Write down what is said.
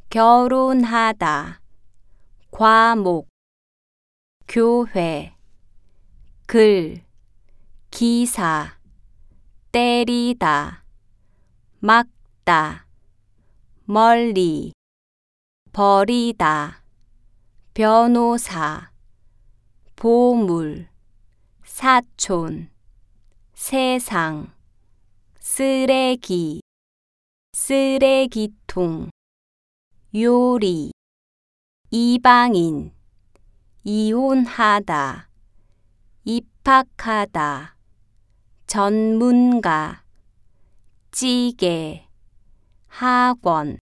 결혼하다, 과목, 교회, 글, 기사, 때리다, 막다, 멀리, 버리다, 변호사, 보물, 사촌, 세상, 쓰레기, 쓰레기통, 요리, 이방인, 이혼하다, 입학하다, 전문가, 찌개, 학원,